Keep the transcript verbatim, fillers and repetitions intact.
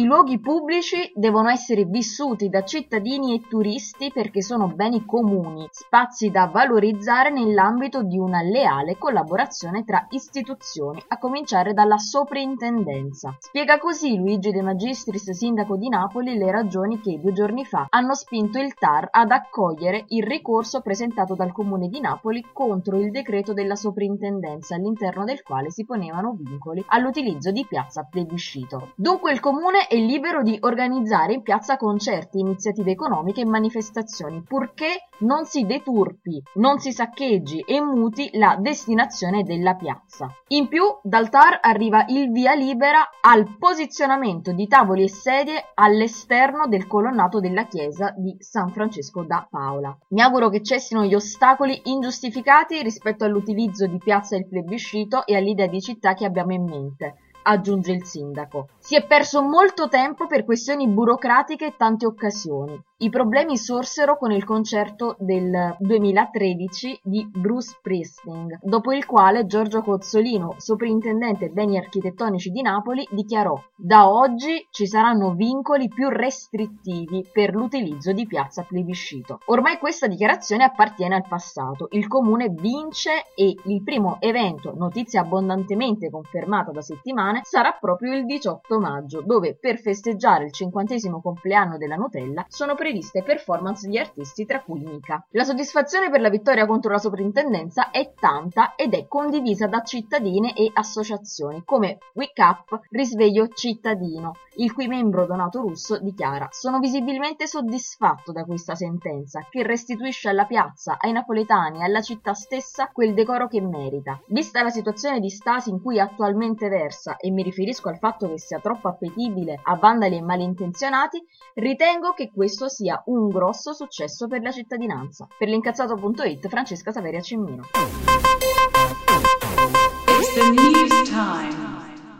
luoghi pubblici devono essere vissuti da cittadini e turisti perché sono beni comuni, spazi da valorizzare nell'ambito di una leale collaborazione tra istituzioni, a cominciare dalla soprintendenza. Spiega così Luigi De Magistris, sindaco di Napoli, le ragioni che due giorni fa hanno spinto il T A R ad accogliere il ricorso presentato dal Comune di Napoli contro il decreto della soprintendenza, all'interno del quale si ponevano vincoli all'utilizzo di piazza plebiscito. Dunque il Comune è libero di organizzare in piazza concerti, iniziative economiche e manifestazioni, purché non si deturpi, non si saccheggi e muti la destinazione della piazza. In più, dal T A R arriva il via libera al posizionamento di tavoli e sedie all'esterno del colonnato della chiesa di San Francesco da Paola. Mi auguro che cessino gli ostacoli ingiustificati rispetto all'utilizzo di piazza del plebiscito e all'idea di città che abbiamo in mente, aggiunge il sindaco. Si è perso molto tempo per questioni burocratiche e tante occasioni. I problemi sorsero con il concerto del duemilatredici di Bruce Springsteen, dopo il quale Giorgio Cozzolino, soprintendente beni architettonici di Napoli, dichiarò: da oggi ci saranno vincoli più restrittivi per l'utilizzo di piazza plebiscito. Ormai questa dichiarazione appartiene al passato. Il comune vince e il primo evento, notizia abbondantemente confermata da settimane, sarà proprio il diciotto maggio, dove per festeggiare il cinquantesimo compleanno della Nutella sono previste performance di artisti tra cui Mika. La soddisfazione per la vittoria contro la soprintendenza è tanta ed è condivisa da cittadine e associazioni come Wake Up Risveglio Cittadino, il cui membro Donato Russo dichiara: sono visibilmente soddisfatto da questa sentenza che restituisce alla piazza, ai napoletani e alla città stessa quel decoro che merita. Vista la situazione di stasi in cui attualmente versa, e mi riferisco al fatto che sia troppo appetibile a vandali e malintenzionati, ritengo che questo sia un grosso successo per la cittadinanza. Per l'incazzato punto it, Francesca Saveria Cimmino. It's the news time.